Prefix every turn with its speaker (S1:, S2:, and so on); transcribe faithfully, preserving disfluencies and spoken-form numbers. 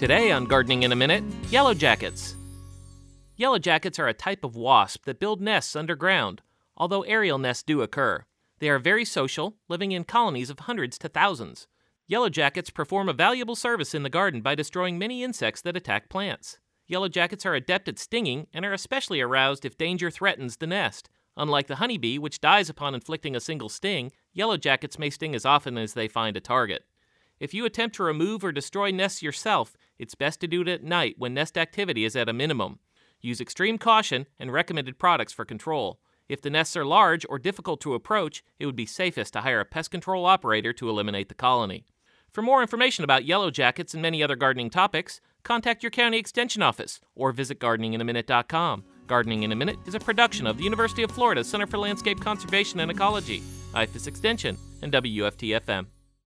S1: Today on Gardening in a Minute, yellow jackets. Yellow jackets are a type of wasp that build nests underground, although aerial nests do occur. They are very social, living in colonies of hundreds to thousands. Yellow jackets perform a valuable service in the garden by destroying many insects that attack plants. Yellow jackets are adept at stinging and are especially aroused if danger threatens the nest. Unlike the honeybee, which dies upon inflicting a single sting, yellow jackets may sting as often as they find a target. If you attempt to remove or destroy nests yourself, it's best to do it at night when nest activity is at a minimum. Use extreme caution and recommended products for control. If the nests are large or difficult to approach, it would be safest to hire a pest control operator to eliminate the colony. For more information about yellow jackets and many other gardening topics, contact your county extension office or visit gardening in a minute dot com. Gardening in a Minute is a production of the University of Florida Center for Landscape Conservation and Ecology, I F A S Extension, and W U F T F M.